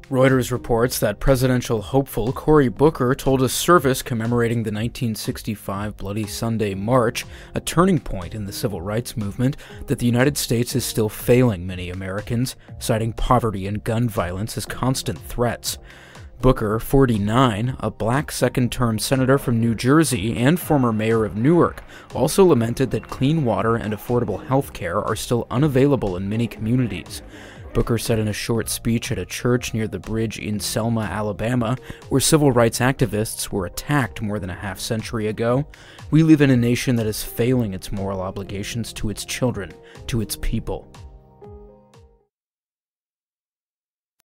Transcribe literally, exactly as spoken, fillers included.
Reuters reports that presidential hopeful Cory Booker told a service commemorating the nineteen sixty-five Bloody Sunday March, a turning point in the civil rights movement, that the United States is still failing many Americans, citing poverty and gun violence as constant threats. Booker, forty-nine, a black second-term senator from New Jersey and former mayor of Newark, also lamented that clean water and affordable health care are still unavailable in many communities. Booker said in a short speech at a church near the bridge in Selma, Alabama, where civil rights activists were attacked more than a half century ago, "We live in a nation that is failing its moral obligations to its children, to its people."